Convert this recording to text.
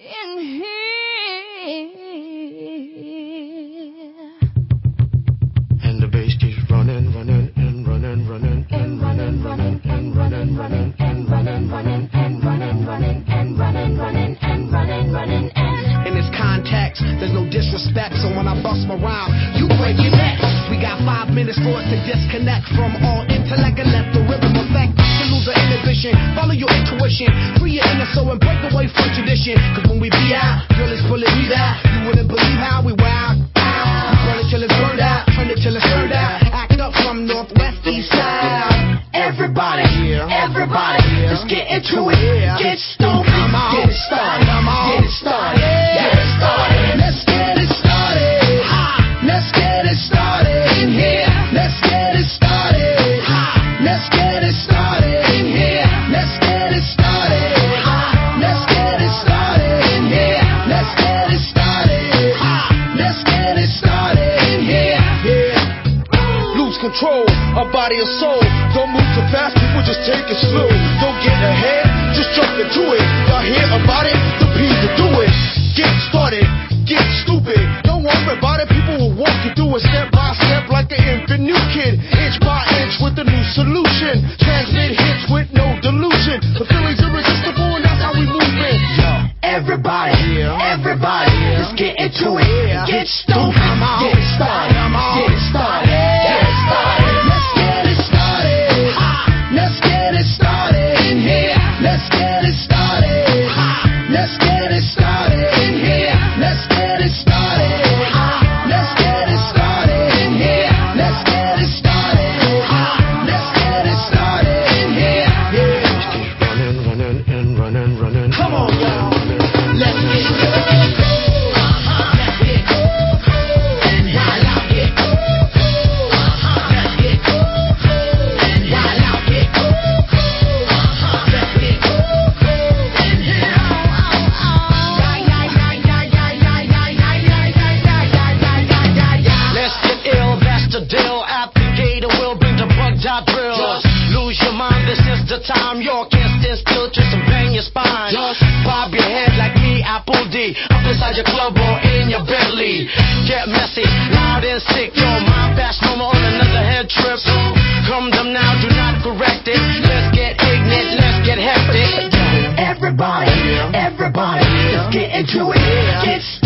in here. And the bass keeps running, running, and running, running, and running, running, and running, running, and running, running, and running, running, and running, running, and running, running, and. In this context, there's no disrespect, so when I bust my rhyme, you break your neck. We got 5 minutes for it to disconnect from all intellect and let the rhythm affect. To lose the inhibition, follow your intuition, free your inner soul and break away from tradition. Cause when we be out, girl, it's pulling me out. You wouldn't believe how we wild out. Burn it till it's burned out, turn it till it's turned out. Act up from northwest, east side. Everybody, everybody, let's get into it. Get stupid, get it started, get it started, get it started. Let's get it started. Let's get it started in here. Let's get it started. Let's get it started in here. Let's get it started. Let's get it started in here. Let's get it started. Let's get it started in here. Yeah. Lose control of body and soul. Don't move too fast, people just take it slow. Don't get ahead, just jump into it. Y'all hear about it? The P to do it. Get started, get stupid. Don't worry about it, people will walk you through it step by step like an infant new kid. Inch by inch with a new solution. Transmit hits with no delusion. The feeling's irresistible and that's how we move it. Yo, everybody, everybody, let's get into it. Get stupid, get it started, get it started, get it started. Let's get it started. Let's get it started in here. Let's get it started. Let's get it started in here. Let's get it started. Let's get it started in here. Let's get it started. Let's get it started in here. Yeah. Keep running, running, and running, running. Come on, y'all. Let's get it. Lose your mind, this is the time. You can't stand still, just bang your spine. Just bob your head like me, Apple D. Up inside your club or in your Bentley. Get messy, loud and sick. Your mind fast, no more on another head trip. So come them now, do not correct it. Let's get ignorant, let's get hectic. Everybody, everybody, let's get into it. Get